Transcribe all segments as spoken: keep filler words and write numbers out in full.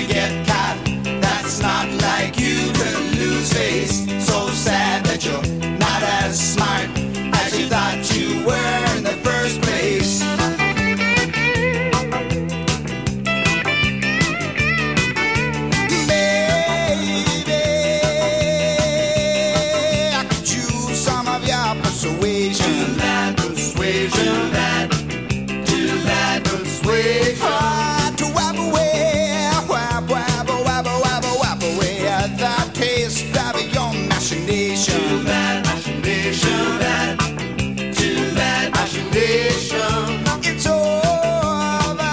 get caught. That's not like you to lose face. So sad that you're not as smart as you thought you were in the first place. Baby, I could use some of your persuasion. Too bad persuasion. Too bad, too bad persuasion. Ah, to wipe away, wipe, wipe, wipe, wipe, wipe away the taste of your machination. Too bad machination. Too bad, too bad machination. It's over,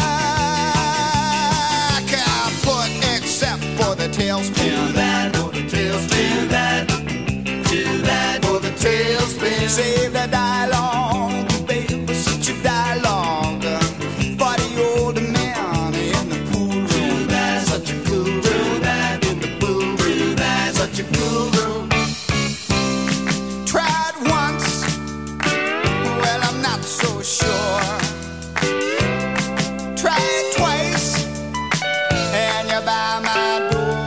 kaput, except for the tailspin. Too bad for the tailspin. Too bad, too bad for the tailspin. Save the dialogue, baby, such a dialogue for the old man in the pool room. Too bad, such a cool room. Too bad in the pool room. Too bad, such a cool room. Tried once, well, I'm not so sure. Try it twice, and you're by my door.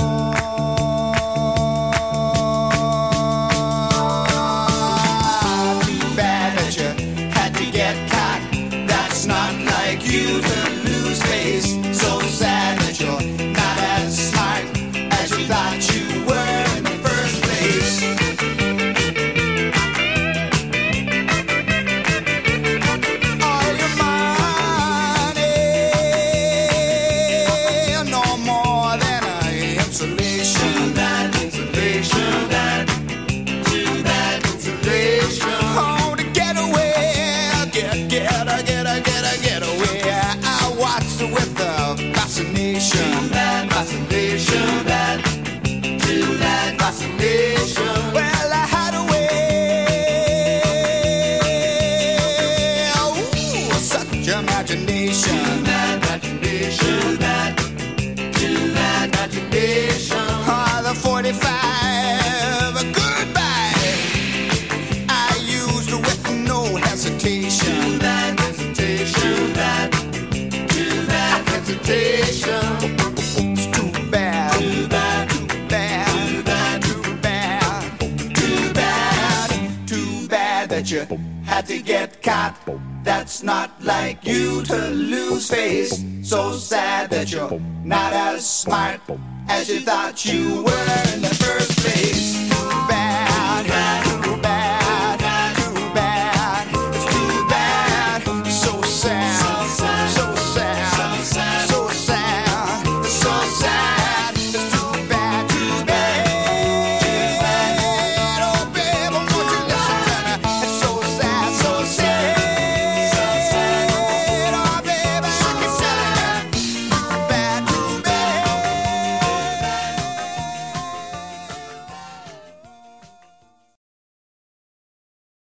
Too bad that you had to get caught. That's not like you to lose face. So sad that you're not as smart as you thought you were in the first place. All your money, no more than a insulation. Too bad insulation. Too bad, too bad insulation. Oh, to get away, get, get, get, get, get away. I watched it with the fascination. Too bad fascination. Too bad, too bad fascination. Well, I had a way. Ooh, such imagination. Too bad imagination. Too bad, too bad imagination. Ah, the forty-five, goodbye. I used with no hesitation. Too bad hesitation. Too bad, too bad hesitation. It's too bad. Too bad. Too bad. Too bad. Too bad. Too bad that you had to get caught. That's not like you to lose face. So sad that you're not as smart as you thought you were in the first place.